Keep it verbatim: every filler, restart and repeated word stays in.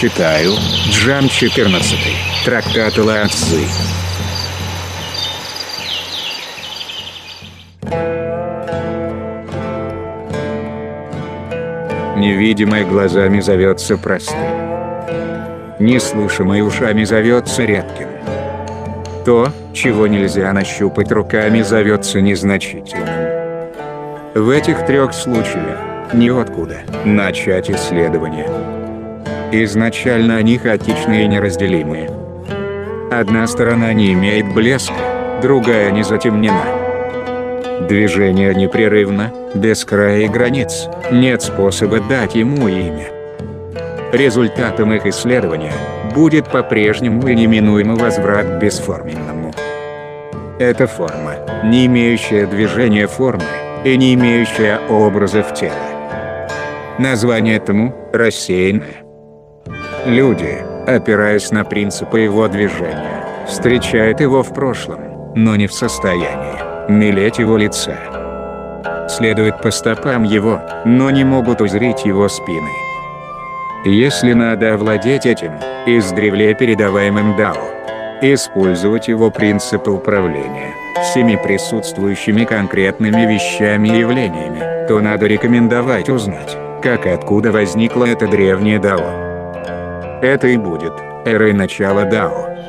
Читаю Джан четырнадцатый, трактат Лао Цзы. Невидимое глазами зовется простым, неслышимое ушами зовется редким. То, чего нельзя нащупать руками, зовется незначительным. В этих трех случаях неоткуда начать исследование. Изначально они хаотичны и неразделимы. Одна сторона не имеет блеска, другая не затемнена. Движение непрерывно, без края и границ, нет способа дать ему имя. Результатом их исследования будет по-прежнему и неминуемо возврат к бесформенному. Это форма, не имеющая движения формы и не имеющая образов тела. Название этому – рассеянное. Люди, опираясь на принципы его движения, встречают его в прошлом, но не в состоянии милеть его лица. Следуют по стопам его, но не могут узреть его спины. Если надо овладеть этим, издревле передаваемым дао, использовать его принципы управления всеми присутствующими конкретными вещами и явлениями, то надо рекомендовать узнать, как и откуда возникло это древнее дао. Это и будет эрой начала дао.